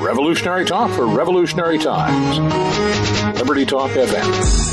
Revolutionary talk for revolutionary times. Liberty Talk FM.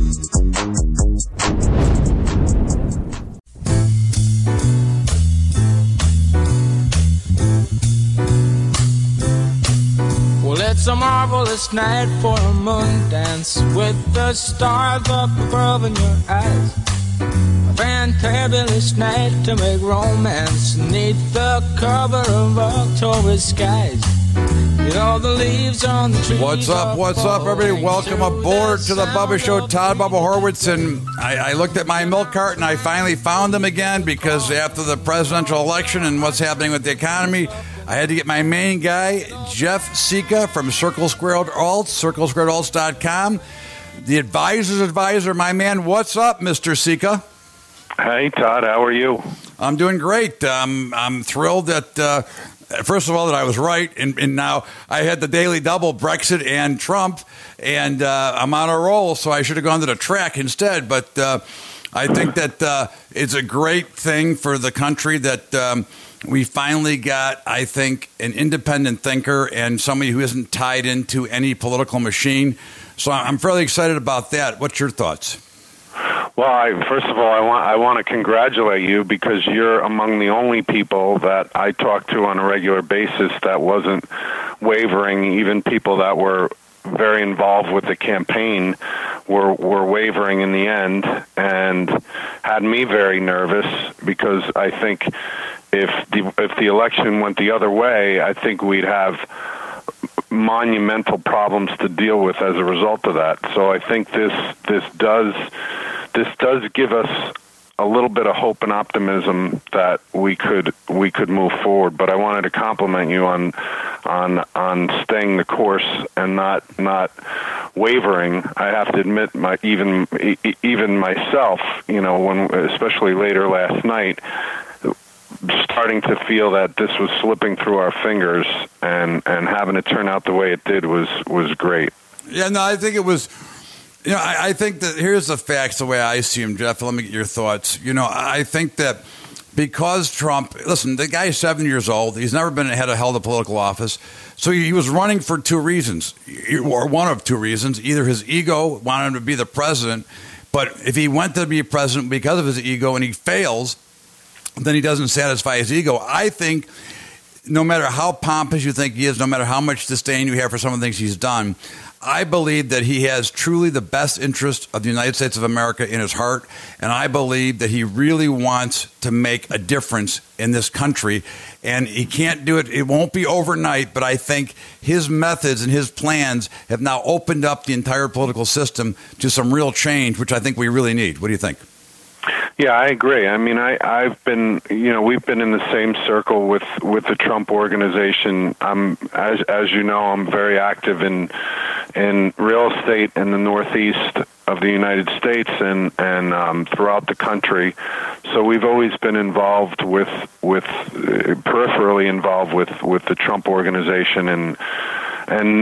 It's a marvelous night for a moon dance with the stars up above in your eyes. A fantabulous night to make romance neath the cover of October skies. You know the leaves on the trees. What's up, everybody? Welcome aboard to the Bubba Show. Todd Bubba Horwitz, and I looked at my milk cart and I finally found them again because after the presidential election and what's happening with the economy, I had to get my main guy, Jeff Sika from Circle Squared Alts, circlesquaredalts.com. The advisor's advisor, my man. What's up, Mr. Sika? Hey, Todd. How are you? I'm doing great. I'm thrilled that, first of all, that I was right. And now I had the daily double, Brexit and Trump, and I'm on a roll, so I should have gone to the track instead. But I think that it's a great thing for the country that we finally got, I think, an independent thinker and somebody who isn't tied into any political machine. So I'm fairly excited about that. What's your thoughts? Well, first of all, I want to congratulate you because you're among the only people that I talk to on a regular basis that wasn't wavering. Even people that were very involved with the campaign were wavering in the end and had me very nervous because I think if the election went the other way, I think we'd have monumental problems to deal with as a result of that. So I think this does give us a little bit of hope and optimism that we could move forward. But I wanted to compliment you on staying the course and not wavering. I have to admit, even myself, when especially later last night, starting to feel that this was slipping through our fingers and having it turn out the way it did was great. Yeah, no, I think it was. I think that here's the facts the way I see them, Jeff. Let me get your thoughts. I think that because Trump, listen, the guy is 7 years old. He's never held a political office. So he was running for two reasons, or one of two reasons. Either his ego wanted him to be the president, but if he went to be president because of his ego and he fails, then he doesn't satisfy his ego. I think no matter how pompous you think he is, no matter how much disdain you have for some of the things he's done, I believe that he has truly the best interest of the United States of America in his heart, and I believe that he really wants to make a difference in this country, and he can't do it. It won't be overnight, but I think his methods and his plans have now opened up the entire political system to some real change, which I think we really need. What do you think? Yeah, I agree. I mean, I've been, we've been in the same circle with the Trump organization. As you know, I'm very active in real estate in the Northeast of the United States and throughout the country. So we've always been involved peripherally involved with the Trump organization and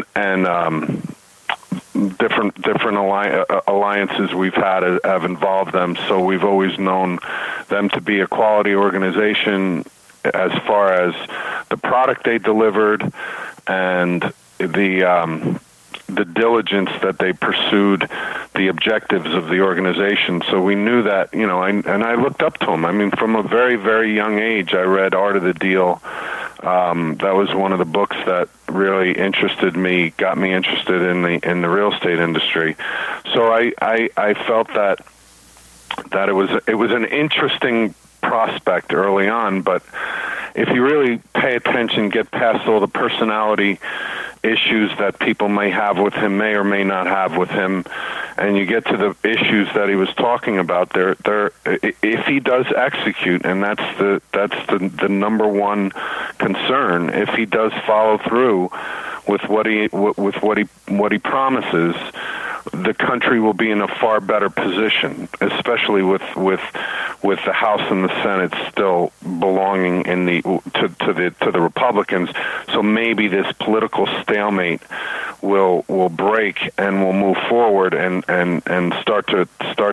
different alliances we've had have involved them. So we've always known them to be a quality organization as far as the product they delivered and the diligence that they pursued the objectives of the organization. So we knew that, and I looked up to them. I mean, from a very, very young age, I read Art of the Deal. That was one of the books that really interested me, got me interested in the real estate industry. So I felt that it was an interesting prospect early on, but if you really pay attention, get past all the personality issues that people may have with him, may or may not have with him, and you get to the issues that he was talking about, if he does execute, and that's the number one concern, if he does follow through with what he promises, the country will be in a far better position, especially with the House and the Senate still belonging to the Republicans. So maybe this political stalemate will break and will move forward and start to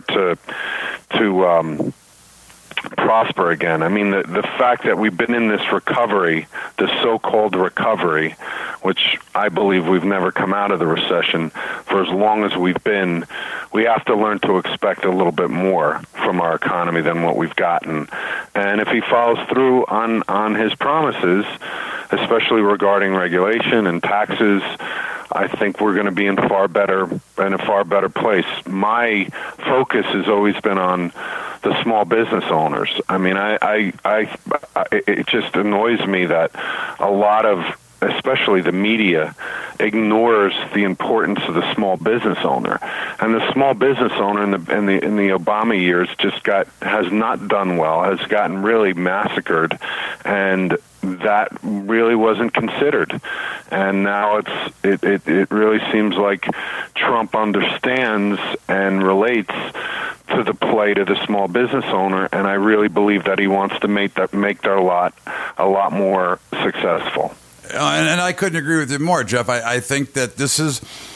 prosper again. I mean, the fact that we've been in this recovery, the so-called recovery, which I believe we've never come out of the recession. For as long as we've been, we have to learn to expect a little bit more from our economy than what we've gotten. And if he follows through on his promises, especially regarding regulation and taxes, I think we're going to be in a far better place. My focus has always been on the small business owners. I mean, it just annoys me that a lot of, especially the media, ignores the importance of the small business owner. And the small business owner in the Obama years has not done well, has gotten really massacred, and that really wasn't considered. And now it really seems like Trump understands and relates to the plight of the small business owner, and I really believe that he wants to make their lot a lot more successful. And I couldn't agree with you more, Jeff. I think that this is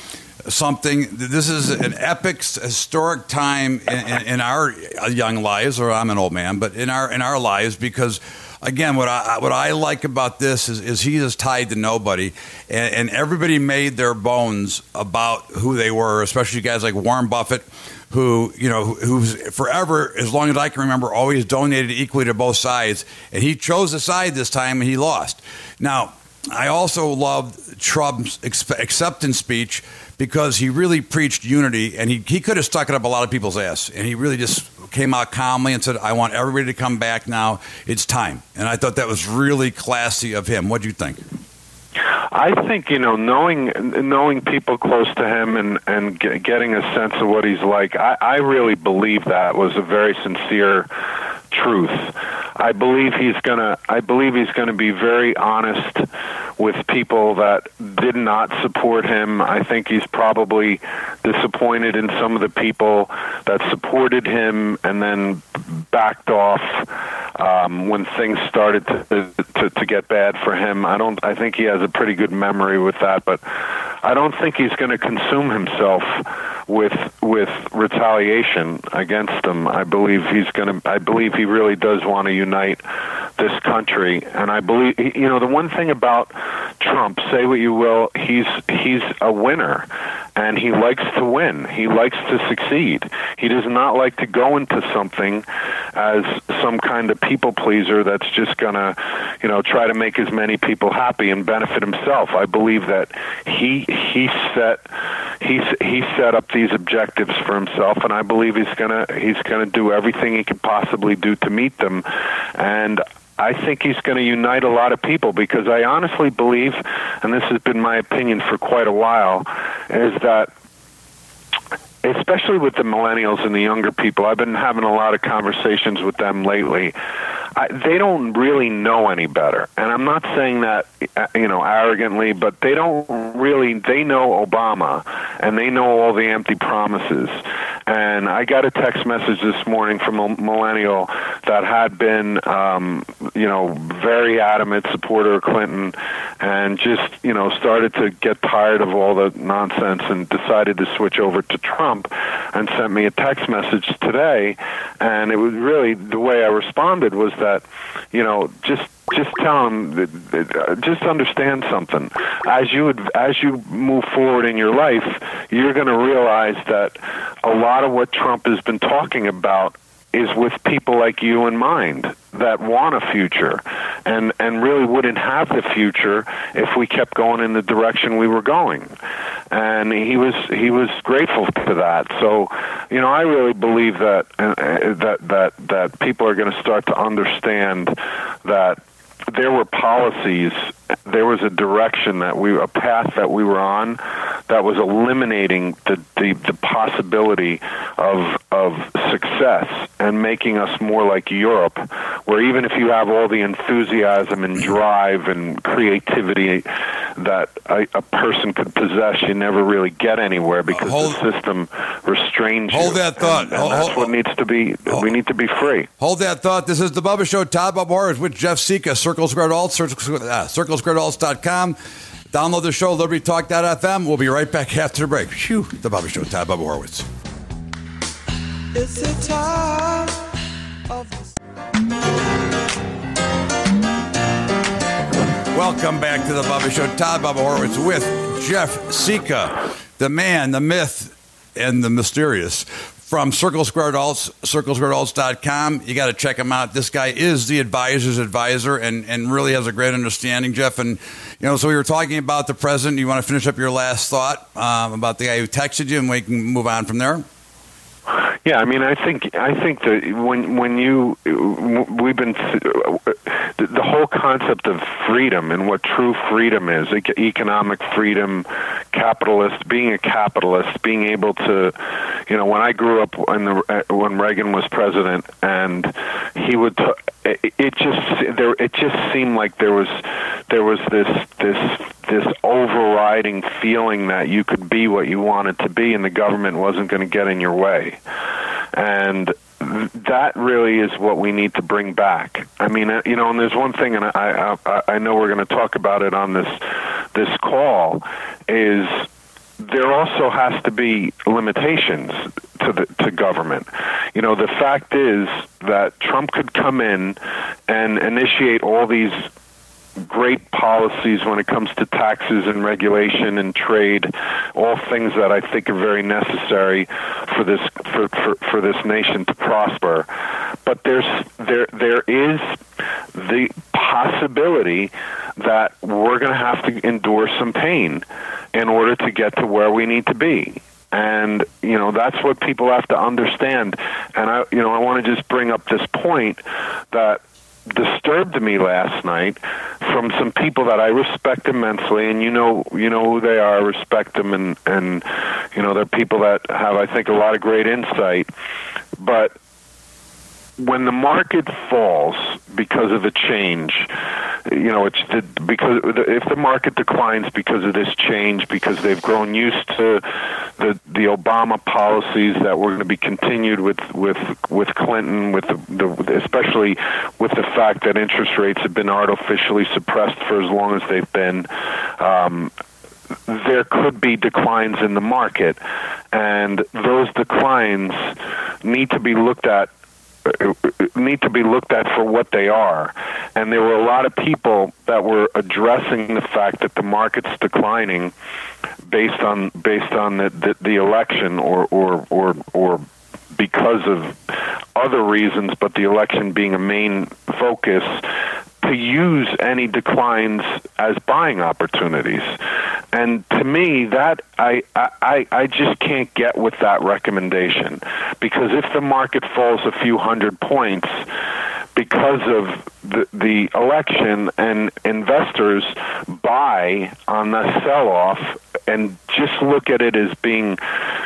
an epic, historic time in our young lives, or I'm an old man, but in our lives, because again, what I like about this is he is tied to nobody, and everybody made their bones about who they were, especially guys like Warren Buffett, who's forever, as long as I can remember, always donated equally to both sides, and he chose a side this time and he lost. Now, I also loved Trump's acceptance speech because he really preached unity, and he could have stuck it up a lot of people's ass, and he really just came out calmly and said, I want everybody to come back now. It's time. And I thought that was really classy of him. What do you think? I think, knowing people close to him and getting a sense of what he's like, I really believe that was a very sincere truth. I believe he's gonna be very honest with people that did not support him. I think he's probably disappointed in some of the people that supported him and then backed off when things started to get bad for him. I think he has a pretty good memory with that, but I don't think he's going to consume himself with retaliation against them. I believe he really does want to unite this country, and I believe, the one thing about Trump, say what you will, he's a winner, and he likes to win. He likes to succeed. He does not like to go into something as some kind of people pleaser that's just gonna, try to make as many people happy and benefit himself. I believe that he set up these objectives for himself, and I believe he's gonna do everything he can possibly do to meet them. And I think he's going to unite a lot of people, because I honestly believe, and this has been my opinion for quite a while, is that especially with the millennials and the younger people, I've been having a lot of conversations with them lately. They don't really know any better. And I'm not saying that, arrogantly, but they know Obama, and they know all the empty promises. And I got a text message this morning from a millennial that had been, very adamant supporter of Clinton, and just, started to get tired of all the nonsense and decided to switch over to Trump, and sent me a text message today. And it was really, the way I responded was that, just tell him, just understand something. As you move forward in your life, you're going to realize that a lot of what Trump has been talking about is with people like you in mind that want a future and really wouldn't have the future if we kept going in the direction we were going. And he was grateful for that. So, I really believe that people are going to start to understand that there were policies, there was a direction a path that we were on that was eliminating the possibility of success and making us more like Europe, where even if you have all the enthusiasm and drive and creativity that a person could possess, you never really get anywhere because the system restrains you. Hold that thought. And that's what needs to be. We need to be free. Hold that thought. This is the Bubba Show. Todd Bubba Morris with Jeff Sika, Circle Squared Alt, CircleSquaredAlts.com. Download the show, LibertyTalk.fm. We'll be right back after the break. Phew, the Bubba Show. Todd Bubba Horowitz. It's the time of Welcome back to the Bubba Show. Todd Bubba Horowitz with Jeff Sika, the man, the myth, and the mysterious from Circle Squared Alts, circlesquaredalts.com. You got to check him out. This guy is the advisor's advisor and really has a great understanding, Jeff. And, so we were talking about the president. You want to finish up your last thought about the guy who texted you, and we can move on from there? Yeah, I mean, I think that we've been the whole concept of freedom and what true freedom is, economic freedom, being a capitalist, being able to, when I grew up when Reagan was president, and he would, it just seemed like there was this overriding feeling that you could be what you wanted to be, and the government wasn't going to get in your way. And that really is what we need to bring back. I mean, and there's one thing, and I know we're going to talk about it on this call, is there also has to be limitations to government. The fact is that Trump could come in and initiate all these great policies when it comes to taxes and regulation and trade, all things that I think are very necessary for this nation to prosper. But there is the possibility that we're going to have to endure some pain in order to get to where we need to be. And, that's what people have to understand. And I want to just bring up this point that disturbed me last night from some people that I respect immensely, and you know who they are. I respect them, and they're people that have, I think, a lot of great insight. But when the market falls because of the change, if the market declines because of this change, because they've grown used to the Obama policies that were going to be continued with Clinton, especially with the fact that interest rates have been artificially suppressed for as long as they've been, there could be declines in the market, and those declines need to be looked at for what they are. And there were a lot of people that were addressing the fact that the market's declining based on the election or because of other reasons, but the election being a main focus, to use any declines as buying opportunities. And to me, that I just can't get with that recommendation, because if the market falls a few hundred points because of the election and investors buy on the sell-off and just look at it as being,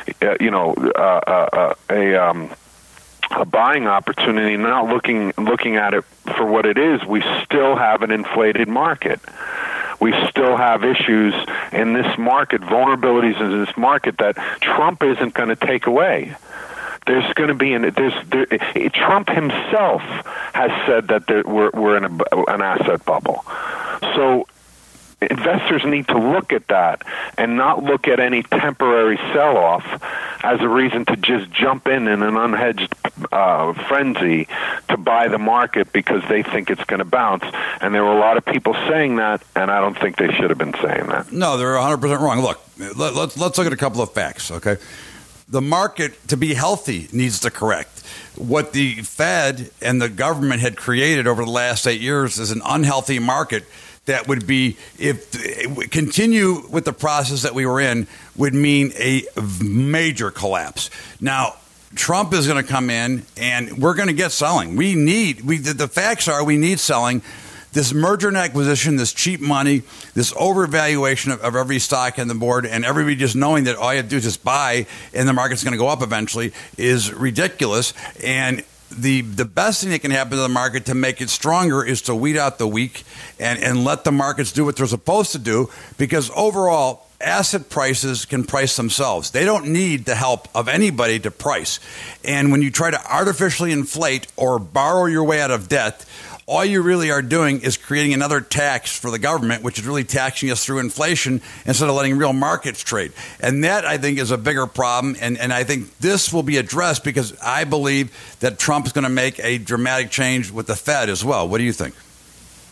a buying opportunity, not looking at it for what it is, we still have an inflated market. We still have issues in this market, vulnerabilities in this market that Trump isn't going to take away. There's going to be Trump himself has said that we're in an asset bubble. So investors need to look at that and not look at any temporary sell-off as a reason to just jump in an unhedged frenzy to buy the market because they think it's going to bounce. And there were a lot of people saying that, and I don't think they should have been saying that. No, they're 100% wrong. Look, let's look at a couple of facts, okay? The market, to be healthy, needs to correct. What the Fed and the government had created over the last 8 years is an unhealthy market that would be, if continue with the process that we were in, would mean a major collapse. Now, Trump is going to come in, and we're going to get selling. The facts are we need selling. This merger and acquisition, this cheap money, this overvaluation of every stock on the board, and everybody just knowing that all you have to do is just buy and the market's going to go up eventually is ridiculous. And the best thing that can happen to the market to make it stronger is to weed out the weak and let the markets do what they're supposed to do, because overall, asset prices can price themselves. They don't need the help of anybody to price. And when you try to artificially inflate or borrow your way out of debt, all you really are doing is creating another tax for the government, which is really taxing us through inflation instead of letting real markets trade. And that, I think, is a bigger problem. And I think this will be addressed because I believe that Trump is going to make a dramatic change with the Fed as well. What do you think?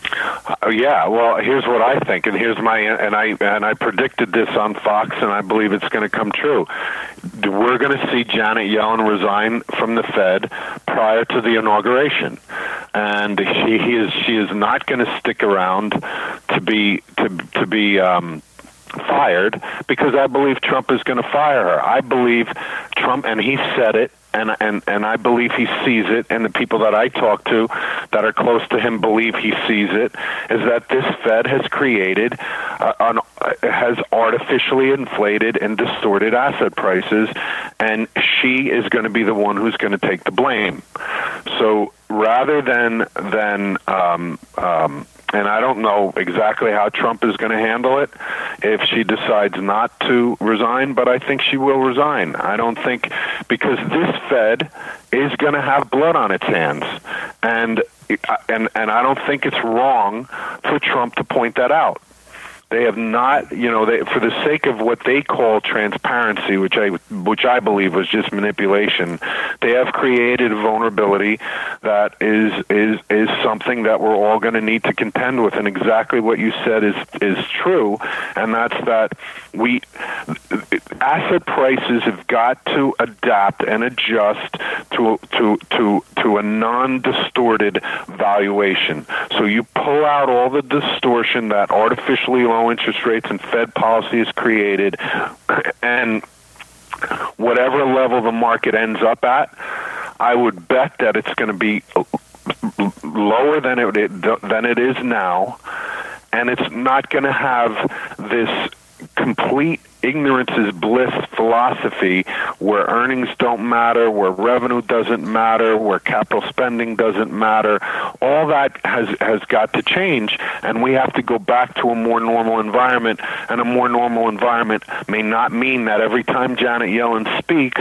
Yeah, well, here's what I think, and here's I predicted this on Fox, and I believe it's going to come true. We're going to see Janet Yellen resign from the Fed prior to the inauguration, and she is not going to stick around to be fired, because I believe Trump is going to fire her. I believe Trump, and he said it, and I believe he sees it, and the people that I talk to that are close to him believe he sees it, is that this Fed has created, has artificially inflated and distorted asset prices, and she is going to be the one who's going to take the blame. So rather than and I don't know exactly how Trump is going to handle it if she decides not to resign, but I think she will resign. I don't think, because this Fed is going to have blood on its hands, and I don't think it's wrong for Trump to point that out. They have not, for the sake of what they call transparency, which I believe was just manipulation, they have created a vulnerability that is something that we're all going to need to contend with. And exactly what you said is true, and that's that asset prices have got to adapt and adjust to a non-distorted valuation. So you pull out all the distortion that artificially low interest rates and Fed policy has created, and whatever level the market ends up at, I would bet that it's going to be lower than it is now, and it's not going to have this complete ignorance is bliss philosophy where earnings don't matter, where revenue doesn't matter, where capital spending doesn't matter. All that has got to change, and we have to go back to a more normal environment. And a more normal environment may not mean that every time Janet Yellen speaks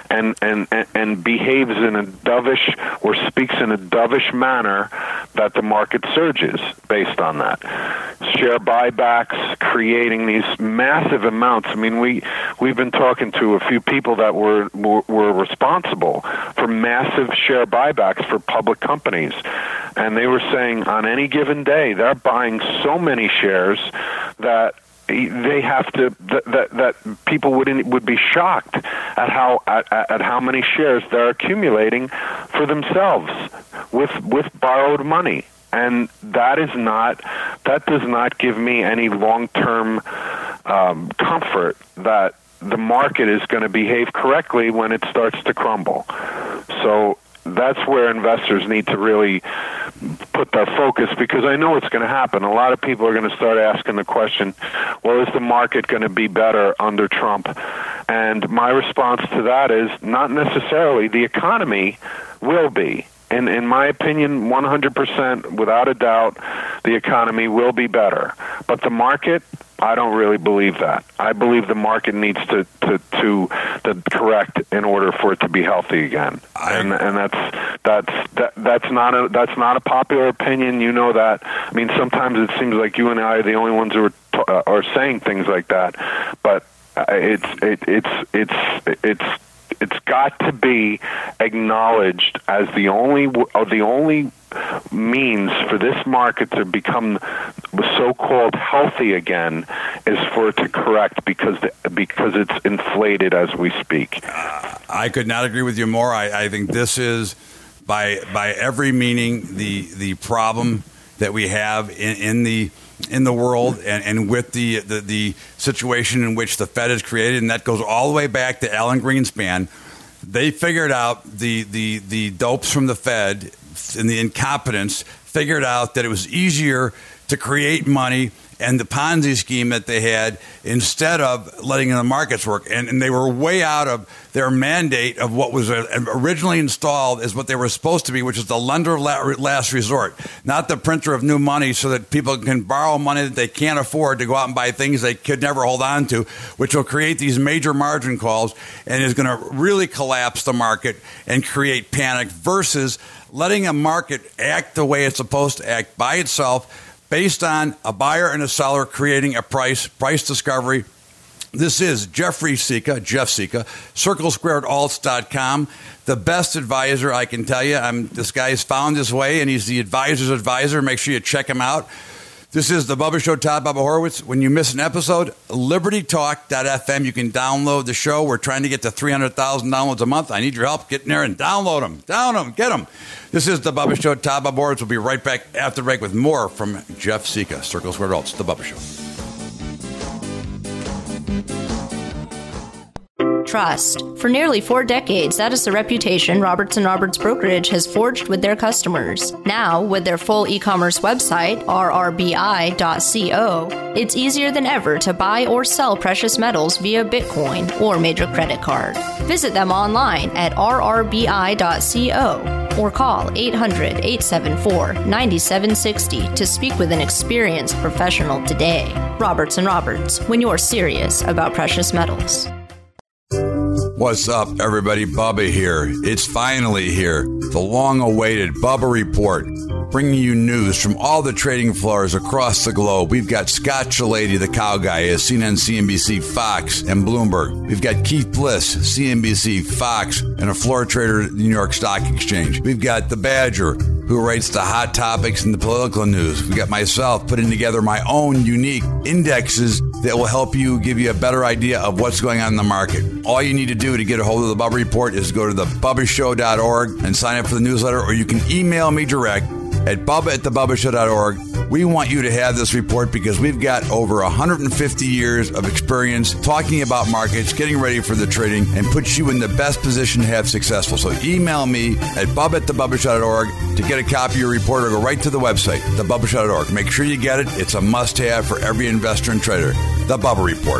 and behaves in a dovish or speaks in a dovish manner, that the market surges based on that. Share buybacks, creating these massive amounts. I mean, we've been talking to a few people that were responsible for massive share buybacks for public companies, and they were saying on any given day they're buying so many shares that they have to that people would be shocked at how many shares they're accumulating for themselves with borrowed money. And that does not give me any long-term comfort that the market is going to behave correctly when it starts to crumble. So that's where investors need to really put their focus, because I know it's going to happen. A lot of people are going to start asking the question, well, is the market going to be better under Trump? And my response to that is not necessarily. The economy will be. And in my opinion, 100%, without a doubt, the economy will be better. But the market, I don't really believe that. I believe the market needs to correct in order for it to be healthy again. And that's not a popular opinion. You know that. I mean, sometimes it seems like you and I are the only ones who are saying things like that. But it's got to be acknowledged as the only means for this market to become so-called healthy again is for it to correct, because it's inflated as we speak. I could not agree with you more. I think this is by every meaning the problem that we have in the world and with the situation in which the Fed has created, and that goes all the way back to Alan Greenspan. They figured out the dopes from the Fed and the incompetence figured out that it was easier to create money and the Ponzi scheme that they had instead of letting the markets work. And they were way out of their mandate of what was originally installed as what they were supposed to be, which is the lender of last resort, not the printer of new money so that people can borrow money that they can't afford to go out and buy things they could never hold on to, which will create these major margin calls and is going to really collapse the market and create panic, versus letting a market act the way it's supposed to act by itself, based on a buyer and a seller creating a price discovery, This is Jeffrey Sika, Jeff Sika, CircleSquaredAlts.com. The best advisor, I can tell you. This guy's found his way, and he's the advisor's advisor. Make sure you check him out. This is the Bubba Show, Todd Bubba Horowitz. When you miss an episode, LibertyTalk.fm. You can download the show. We're trying to get to 300,000 downloads a month. I need your help. Get in there and download them. Get them. This is the Bubba Show, Todd Bubba Horowitz. We'll be right back after the break with more from Jeff Sika, Circle Squared Alts, the Bubba Show. Trust. For nearly 4 decades, that is the reputation Roberts & Roberts Brokerage has forged with their customers. Now, with their full e-commerce website, rrbi.co, it's easier than ever to buy or sell precious metals via Bitcoin or major credit card. Visit them online at rrbi.co or call 800-874-9760 to speak with an experienced professional today. Roberts & Roberts, when you're serious about precious metals. What's up, everybody? Bubba here. It's finally here. The long-awaited Bubba Report, bringing you news from all the trading floors across the globe. We've got Scott Chilady, the cow guy, at CNN, CNBC, Fox, and Bloomberg. We've got Keith Bliss, CNBC, Fox, and a floor trader at the New York Stock Exchange. We've got the Badger, who writes the hot topics and the political news. We've got myself putting together my own unique indexes that will help you, give you a better idea of what's going on in the market. All you need to do to get a hold of the Bubba Report is go to thebubbashow.org and sign up for the newsletter, or you can email me direct at bubba@thebubbashow.org. We want you to have this report because we've got over 150 years of experience talking about markets, getting ready for the trading, and puts you in the best position to have successful. So email me at bubba@thebubbashow.org to get a copy of your report, or go right to the website, thebubbashow.org. Make sure you get it. It's a must-have for every investor and trader. The Bubba Report.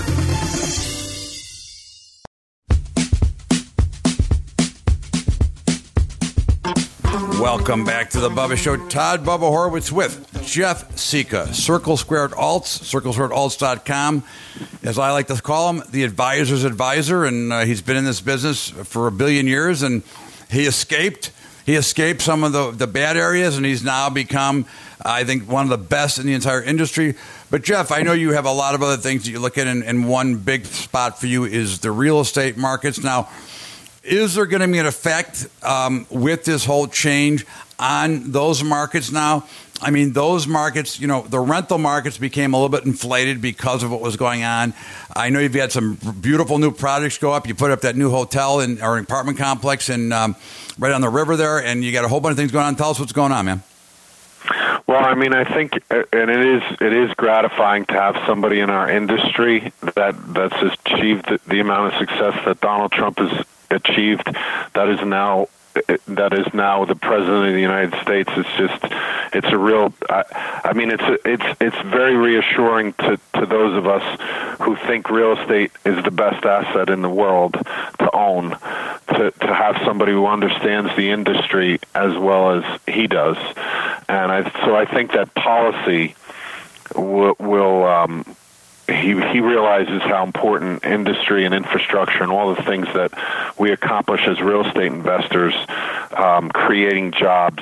Welcome back to the Bubba Show. Todd Bubba Horowitz with Jeff Sika, Circle Squared Alts, CircleSquaredAlts.com. As I like to call him, the advisor's advisor, and he's been in this business for 1 billion years, and he escaped some of the bad areas, and he's now become, I think, one of the best in the entire industry. But, Jeff, I know you have a lot of other things that you look at, and one big spot for you is the real estate markets. Now, is there going to be an effect with this whole change on those markets now? I mean, those markets, the rental markets became a little bit inflated because of what was going on. I know you've had some beautiful new projects go up. You put up that new hotel or apartment complex right on the river there, and you got a whole bunch of things going on. Tell us what's going on, man. Well, I mean, I think, and it is gratifying to have somebody in our industry that's achieved the amount of success that Donald Trump has achieved. That is now the president of the United States. It's a real. I mean, it's very reassuring to those of us who think real estate is the best asset in the world to own, to have somebody who understands the industry as well as he does. And I think that policy will he realizes how important industry and infrastructure and all the things that we accomplish as real estate investors, creating jobs.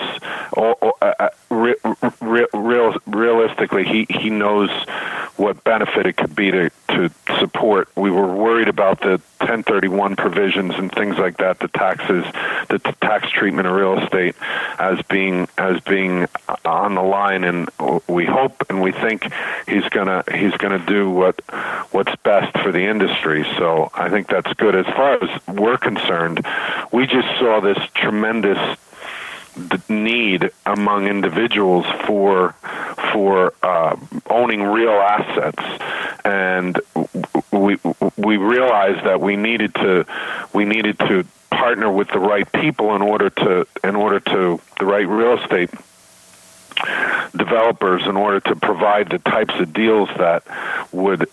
Realistically, he knows what benefit it could be to support. We were worried about the 1031 provisions and things like that, the tax treatment of real estate as being on the line, and we hope and we think he's gonna do what's best for the industry. So I think that's good. As far as we're concerned, we just saw this tremendous need among individuals for owning real assets, and we realized that we needed to partner with the right people in order to the right real estate developers in order to provide the types of deals that would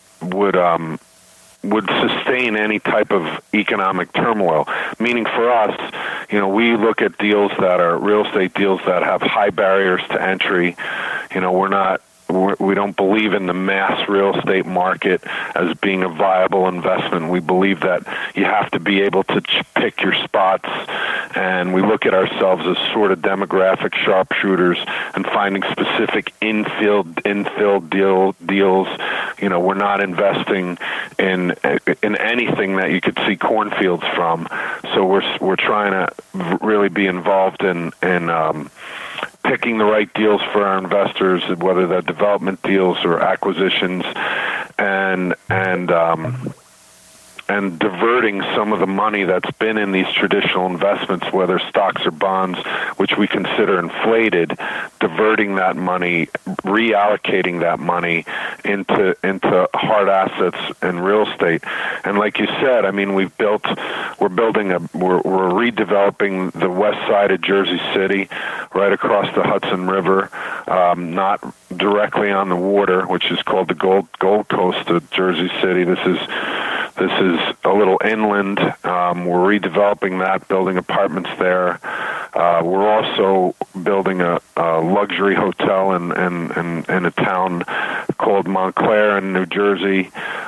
sustain any type of economic turmoil. Meaning for us, we look at deals that are real estate deals that have high barriers to entry. We're not we don't believe in the mass real estate market as being a viable investment. We believe that you have to be able to pick your spots, and we look at ourselves as sort of demographic sharpshooters and finding specific infill deals. You know, we're not investing in anything that you could see cornfields from. So we're trying to really be involved in picking the right deals for our investors, whether they're development deals or acquisitions, and diverting some of the money that's been in these traditional investments, whether stocks or bonds, which we consider inflated, diverting that money, reallocating that money into hard assets and real estate. And like you said, I mean, we're redeveloping the west side of Jersey City, right across the Hudson River, not directly on the water, which is called the Gold Coast of Jersey City. This is a little inland. We're redeveloping that, building apartments there. We're also building a luxury hotel in a town called Montclair in New Jersey.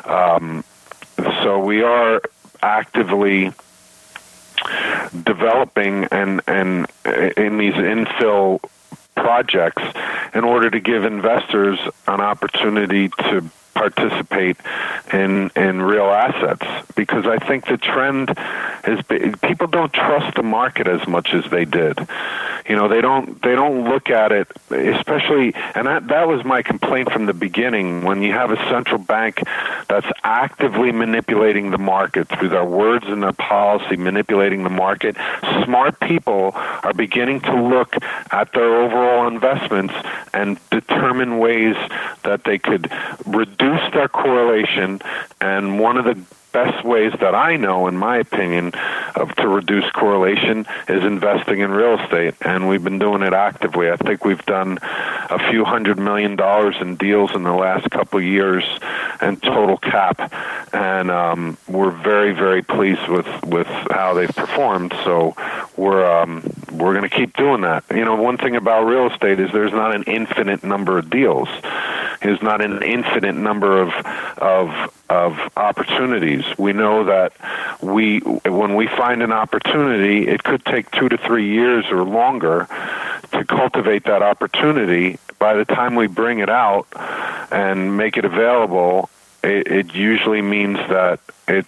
So we are actively developing and in these infill projects in order to give investors an opportunity to participate in real assets, because I think the trend is people don't trust the market as much as they did. You know, they don't look at it, especially, and that was my complaint from the beginning. When you have a central bank that's actively manipulating the market through their words and their policy, manipulating the market, smart people are beginning to look at their overall investments and determine ways that they could reduce their correlation. And one of the best ways that I know, in my opinion, to reduce correlation is investing in real estate, and we've been doing it actively. I think we've done a few $100 million in deals in the last couple of years in total cap, and we're very, very pleased with how they've performed. So we're going to keep doing that. You know, one thing about real estate is there's not an infinite number of deals. There's not an infinite number of opportunities. We know that when we find an opportunity, it could take 2 to 3 years or longer to cultivate that opportunity. By the time we bring it out and make it available, it usually means that it's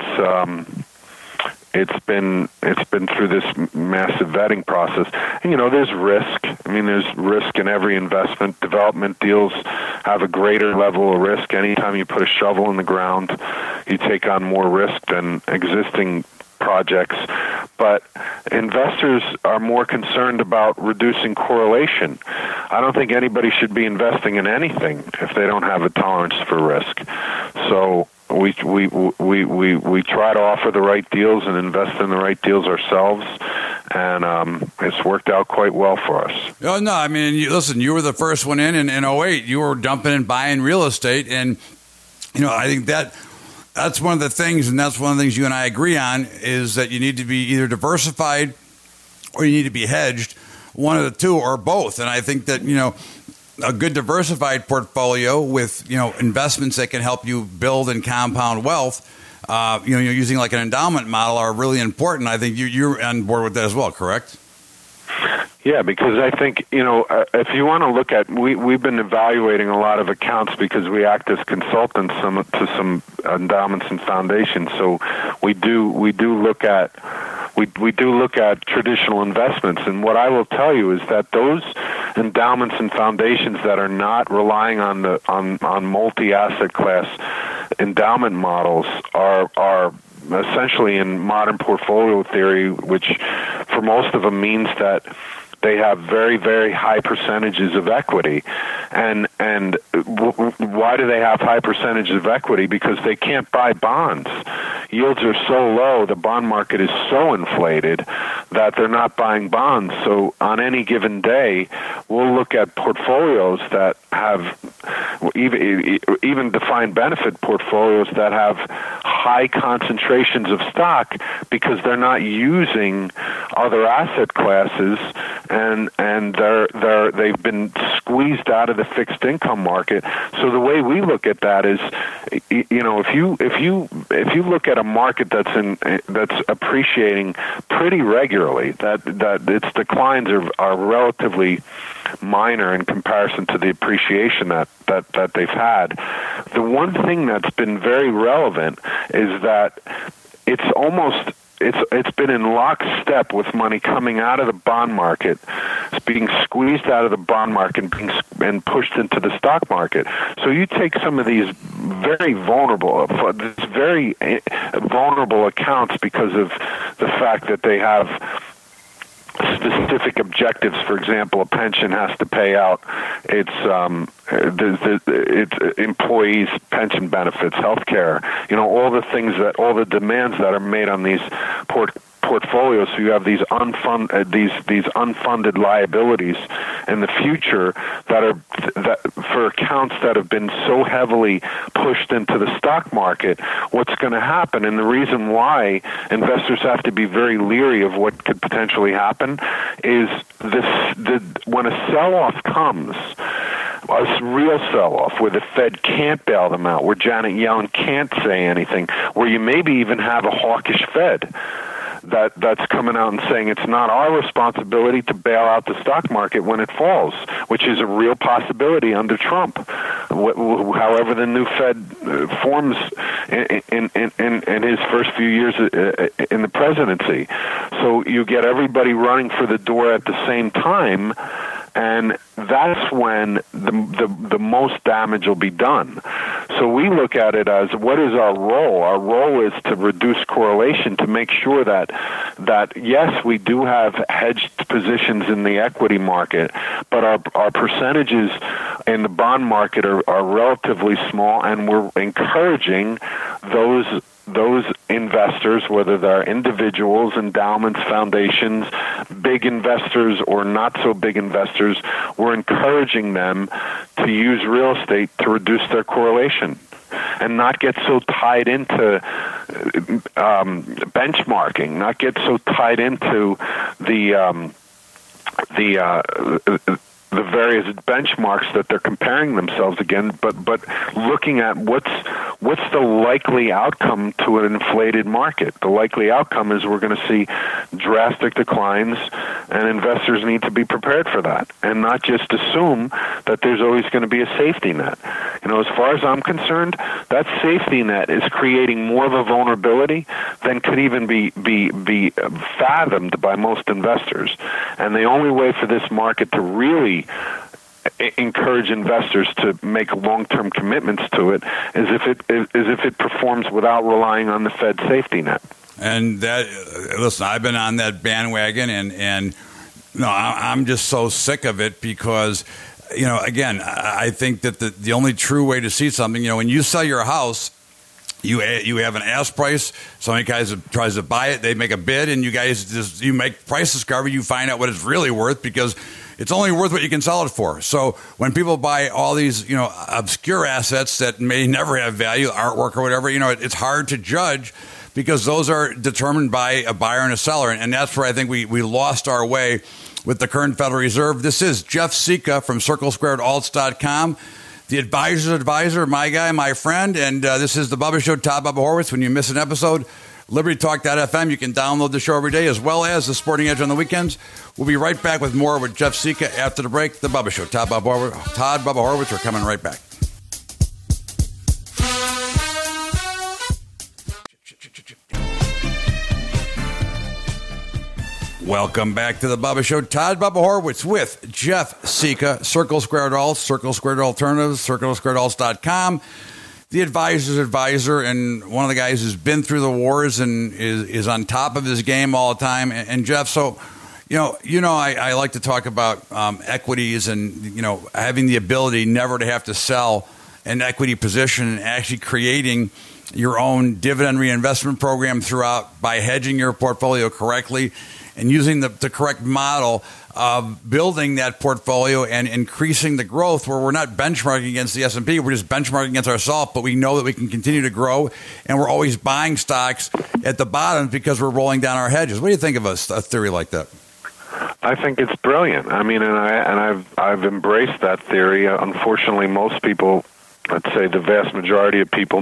been through this massive vetting process. And, you know, there's risk. I mean, there's risk in every investment. Development deals have a greater level of risk. Anytime you put a shovel in the ground, you take on more risk than existing projects. But investors are more concerned about reducing correlation. I don't think anybody should be investing in anything if they don't have a tolerance for risk. So we try to offer the right deals and invest in the right deals ourselves, and it's worked out quite well for us. Oh, no, I mean, listen, you were the first one in 2008. You were dumping and buying real estate, and, you know, I think that's one of the things, and that's one of the things you and I agree on, is that you need to be either diversified or you need to be hedged, one of the two or both. And I think that, you know, a good diversified portfolio with, you know, investments that can help you build and compound wealth, you know, using like an endowment model are really important. I think you're on board with that as well, correct? Yeah, because I think, you know, if you want to look at, we've been evaluating a lot of accounts because we act as consultants to some endowments and foundations. So we do look at traditional investments, and what I will tell you is that those endowments and foundations that are not relying on multi-asset class endowment models are essentially in modern portfolio theory, which for most of them means that they have very, very high percentages of equity. And why do they have high percentages of equity? Because they can't buy bonds. Yields are so low, the bond market is so inflated that they're not buying bonds. So on any given day, we'll look at portfolios that have even defined benefit portfolios that have high concentrations of stock because they're not using other asset classes, and they've been squeezed out of the fixed income market. So the way we look at that is, you know, if you look at a market that's appreciating pretty regularly, that its declines are relatively minor in comparison to the appreciation that they've had. The one thing that's been very relevant is that it's been in lockstep with money coming out of the bond market. It's being squeezed out of the bond market and pushed into the stock market. So you take some of these very vulnerable accounts because of the fact that they have specific objectives. For example, a pension has to pay out its employees' pension benefits, health care, you know, all the demands that are made on these portfolios. So you have these unfunded liabilities in the future that for accounts that have been so heavily pushed into the stock market. What's going to happen, and the reason why investors have to be very leery of what could potentially happen, is when a sell-off comes, a real sell-off where the Fed can't bail them out, where Janet Yellen can't say anything, where you maybe even have a hawkish Fed that's coming out and saying it's not our responsibility to bail out the stock market when it falls, which is a real possibility under Trump. However, the new Fed forms in his first few years in the presidency. So you get everybody running for the door at the same time, and that's when the most damage will be done. So we look at it as, what is our role? Our role is to reduce correlation, to make sure that yes, we do have hedged positions in the equity market, but our percentages in the bond market are relatively small, and we're encouraging those investors, whether they're individuals, endowments, foundations, big investors or not so big investors, we're encouraging them to use real estate to reduce their correlation and not get so tied into benchmarking, not get so tied into the various benchmarks that they're comparing themselves against, but looking at what's the likely outcome to an inflated market. The likely outcome is we're going to see drastic declines, and investors need to be prepared for that and not just assume that there's always going to be a safety net. You know, as far as I'm concerned, that safety net is creating more of a vulnerability than could even be fathomed by most investors. And the only way for this market to really encourage investors to make long-term commitments to it is if it performs without relying on the Fed safety net. And that, listen, I've been on that bandwagon, and no, I'm just so sick of it because, you know, again, I think that the only true way to see something, you know, when you sell your house, you have an ask price. Somebody tries to buy it, they make a bid, and you make price discovery. You find out what it's really worth because it's only worth what you can sell it for. So when people buy all these, you know, obscure assets that may never have value, artwork or whatever, you know, it's hard to judge because those are determined by a buyer and a seller. And that's where I think we lost our way with the current Federal Reserve. This is Jeff Sika from CircleSquaredAlts.com. The advisor's advisor, my guy, my friend. And this is the Bubba Show, Todd Bubba Horwitz. When you miss an episode, LibertyTalk.fm. You can download the show every day, as well as the Sporting Edge on the weekends. We'll be right back with more with Jeff Sika after the break. The Bubba Show, Todd Bubba Horwitz. We're coming right back. Welcome back to the Bubba Show. Todd Bubba Horwitz with Jeff Sika, Circle Squared Alts, Circle Squared Alternatives, CircleSquaredAlts.com. The advisor's advisor, and one of the guys who's been through the wars and is on top of his game all the time. And Jeff, so you know, I like to talk about equities and, you know, having the ability never to have to sell an equity position and actually creating your own dividend reinvestment program throughout by hedging your portfolio correctly and using the correct model of building that portfolio and increasing the growth, where we're not benchmarking against the S&P, we're just benchmarking against ourselves, but we know that we can continue to grow, and we're always buying stocks at the bottom because we're rolling down our hedges. What do you think of a theory like that? I think it's brilliant. I mean, I've embraced that theory. Unfortunately, most people, let's say the vast majority of people,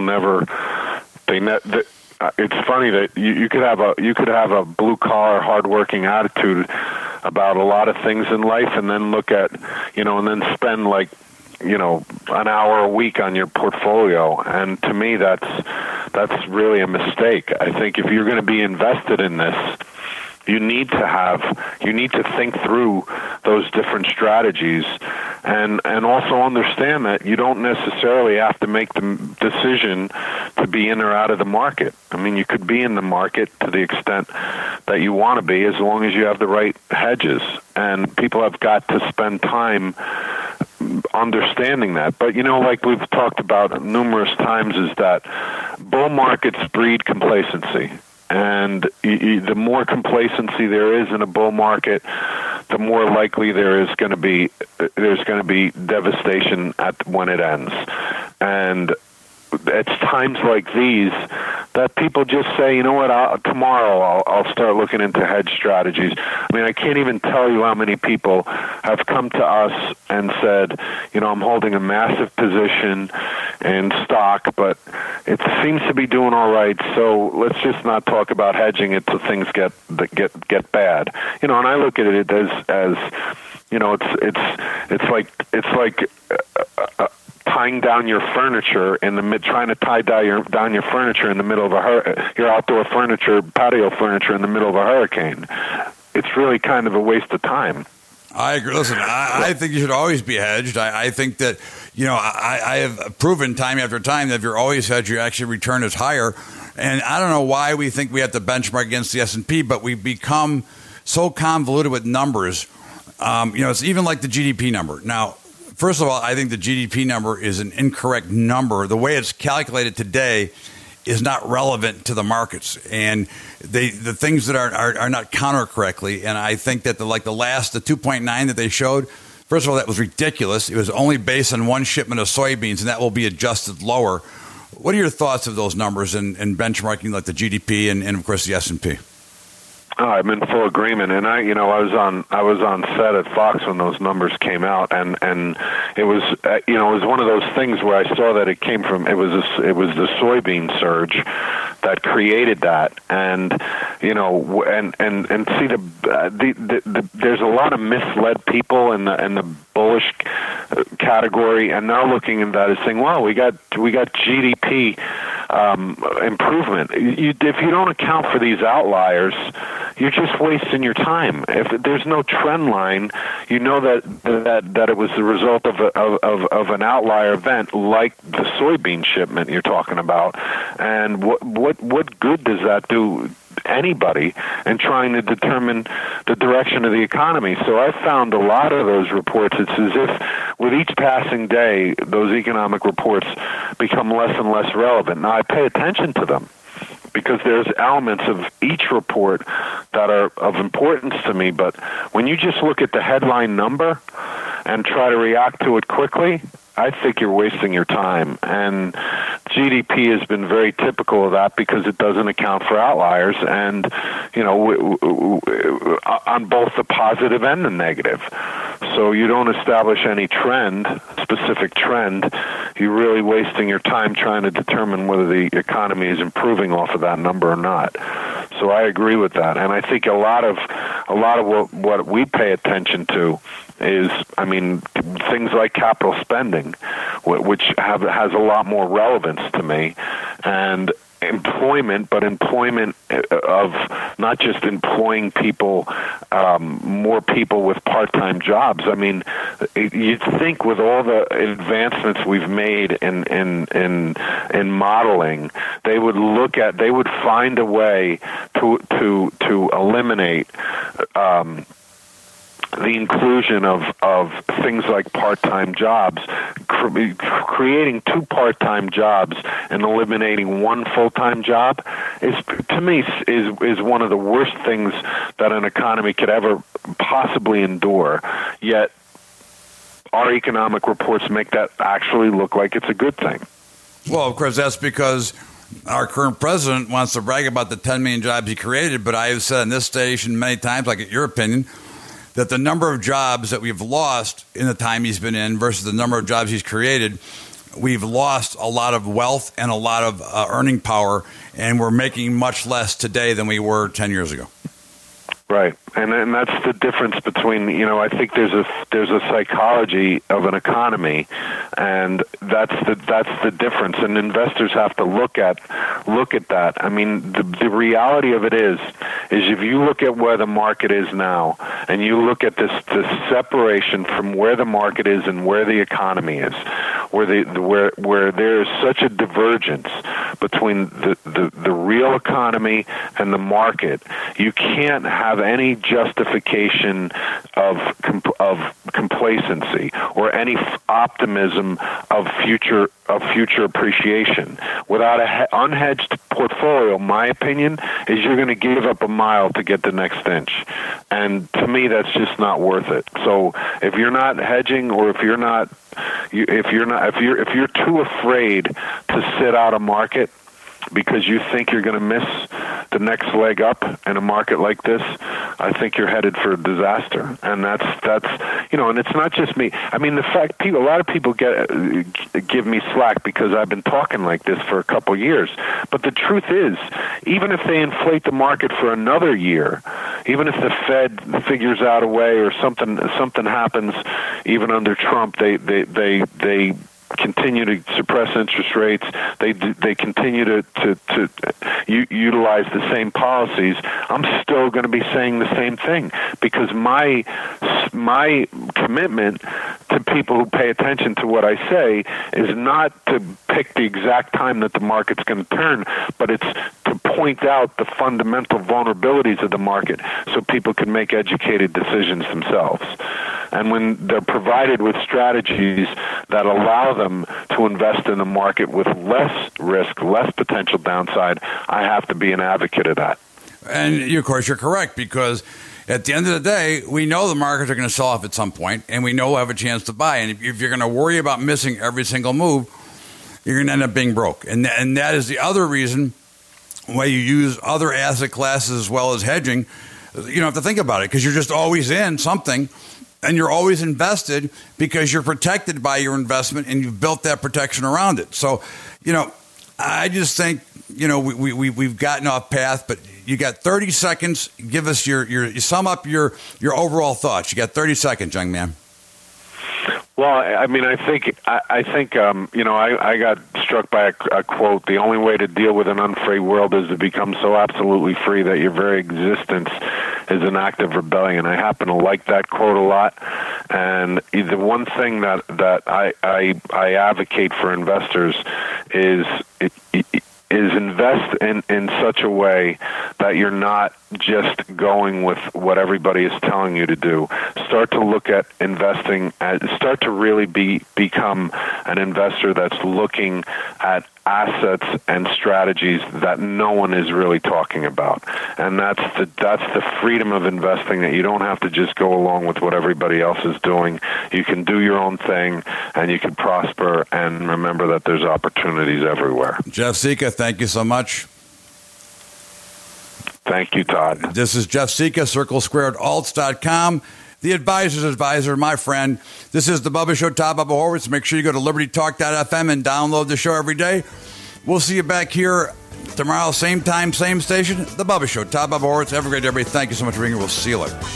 it's funny that you could have a blue collar, hardworking attitude about a lot of things in life, and then look at, and then spend an hour a week on your portfolio. And to me, that's really a mistake. I think if you're going to be invested in this, you need to think through those different strategies, and also understand that you don't necessarily have to make the decision to be in or out of the market. I mean, you could be in the market to the extent that you want to be, as long as you have the right hedges. And people have got to spend time understanding that. But like we've talked about numerous times, is that bull markets breed complacency. And the more complacency there is in a bull market, the more likely there's going to be devastation when it ends. And it's times like these that people just say, you know what, tomorrow I'll start looking into hedge strategies. I mean, I can't even tell you how many people have come to us and said, I'm holding a massive position in stock, but it seems to be doing all right, so let's just not talk about hedging it till things get bad. And I look at it as it's like tying down your furniture trying to tie down your furniture in the middle of your outdoor furniture, patio furniture in the middle of a hurricane. It's really kind of a waste of time. I agree. Listen, I think you should always be hedged. I think that, I have proven time after time that if you're always hedged, your actual return is higher. And I don't know why we think we have to benchmark against the S&P, but we've become so convoluted with numbers. It's even like the GDP number. Now, first of all, I think the GDP number is an incorrect number. The way it's calculated today is not relevant to the markets, and the things that are not counted correctly. And I think that the 2.9 that they showed, first of all, that was ridiculous. It was only based on one shipment of soybeans, and that will be adjusted lower. What are your thoughts of those numbers and benchmarking like the GDP and of course the S&P? Oh, I'm in full agreement, and I was on set at Fox when those numbers came out, and it was it was one of those things where I saw that it came from it was the soybean surge that created that, and see there's a lot of misled people in the bullish category, and they're looking at that as saying, well, we got GDP improvement. If you don't account for these outliers, you're just wasting your time. If there's no trend line, you know that it was the result of an outlier event like the soybean shipment you're talking about. And what good does that do anybody in trying to determine the direction of the economy? So I found a lot of those reports, it's as if with each passing day, those economic reports become less and less relevant. Now, I pay attention to them because there's elements of each report that are of importance to me, but when you just look at the headline number and try to react to it quickly, I think you're wasting your time. And GDP has been very typical of that because it doesn't account for outliers, and on both the positive and the negative. So you don't establish any specific trend. You're really wasting your time trying to determine whether the economy is improving off of that number or not. So I agree with that, and I think a lot of what we pay attention to is, things like capital spending, which has a lot more relevance to me, and employment, but employment of not just employing people, more people with part-time jobs. You'd think with all the advancements we've made in modeling, they would find a way to eliminate the inclusion of things like part-time jobs, creating 2 part-time jobs and eliminating 1 full-time job is one of the worst things that an economy could ever possibly endure. Yet our economic reports make that actually look like it's a good thing. Well, of course, that's because our current president wants to brag about the 10 million jobs he created, but I have said on this station many times, like your opinion, that the number of jobs that we've lost in the time he's been in versus the number of jobs he's created, we've lost a lot of wealth and a lot of earning power, and we're making much less today than we were 10 years ago. Right, and that's the difference between, I think there's a psychology of an economy, and that's the difference, and investors have to look at that. I mean, the reality of it is if you look at where the market is now, and you look at this separation from where the market is and where the economy is, where there is such a divergence between the real economy and the market, you can't have any justification of complacency or any optimism of future appreciation. Without an unhedged portfolio, my opinion is you're going to give up a mile to get the next inch, and to me, that's just not worth it. So if you're not hedging, or if you're too afraid to sit out a market because you think you're going to miss the next leg up in a market like this, I think you're headed for a disaster. And that's and it's not just me. I mean, the fact a lot of people give me slack because I've been talking like this for a couple years. But the truth is, even if they inflate the market for another year, even if the Fed figures out a way or something happens, even under Trump, they continue to suppress interest rates. They continue to utilize the same policies. I'm still going to be saying the same thing, because my commitment to people who pay attention to what I say is not to pick the exact time that the market's going to turn, but it's to point out the fundamental vulnerabilities of the market so people can make educated decisions themselves. And when they're provided with strategies that allow them to invest in the market with less risk, less potential downside, I have to be an advocate of that. And, of course, you're correct, because at the end of the day, we know the markets are going to sell off at some point, and we know we'll have a chance to buy. And if you're going to worry about missing every single move, you're going to end up being broke. And that is the other reason why you use other asset classes as well as hedging. You don't have to think about it, because you're just always in something. And you're always invested because you're protected by your investment, and you've built that protection around it. So, I just think, we've gotten off path, but you got 30 seconds. Give us you sum up your overall thoughts. You got 30 seconds, young man. Well, I mean, I think I got struck by a quote: "The only way to deal with an unfree world is to become so absolutely free that your very existence is an act of rebellion." I happen to like that quote a lot, and the one thing that I advocate for investors is invest in such a way that you're not just going with what everybody is telling you to do. Start to look at investing, start to really become an investor that's looking at assets and strategies that no one is really talking about. And that's the freedom of investing, that you don't have to just go along with what everybody else is doing. You can do your own thing, and you can prosper, and remember that there's opportunities everywhere. Jeff Sika, thank you so much. Thank you, Todd. This is Jeff Sika, CircleSquaredAlts.com. The advisor's advisor, my friend. This is The Bubba Show, Todd Bubba Horwitz. Make sure you go to LibertyTalk.fm and download the show every day. We'll see you back here tomorrow, same time, same station. The Bubba Show, Todd Bubba Horwitz. Have a great day, everybody. Thank you so much for being here. We'll see you later.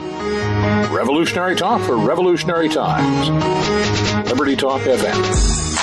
Revolutionary talk for revolutionary times. Liberty Talk FM.